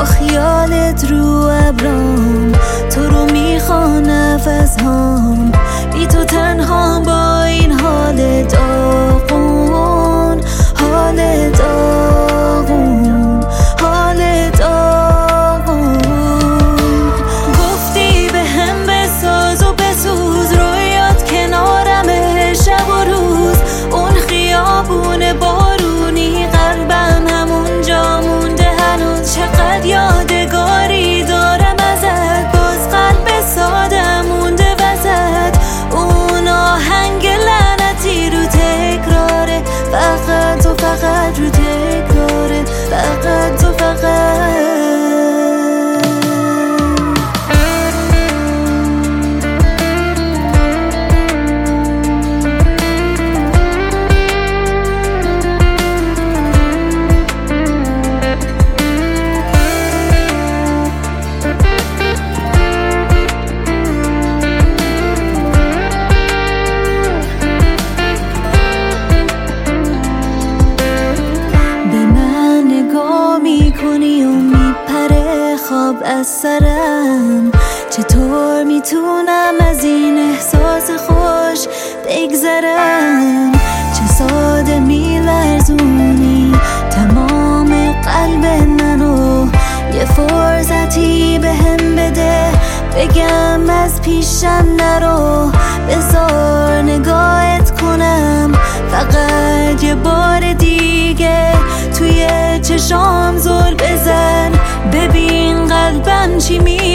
با خیالت رو ابرام، تو رو میخوان نفسهام، بی تو تنها با این حال داغون، حال داغون، حال داغون. گفتی به هم بساز و بسوز، رویات کنارمه شب و روز، اون خیابون بارونی قلبم همونجا مونده هنوز. چقدر یادگاری دارم ازت، باز قلب ساده مونده وسط. اون آهنگ لعنتی رو تکراره، فقط و فقط رو تکراره، فقط و فقط. میکنی و میپره خواب از سرم، چطور میتونم از این احساس خوش بگذرم؟ چه ساده میلرزونی تمام قلب منو، یه فرصتی به هم بده بگم از پیشم نرو. بذار نگاهت کنم فقط یه بار دیگه، توی چشام زل بزن ببین قلبم چی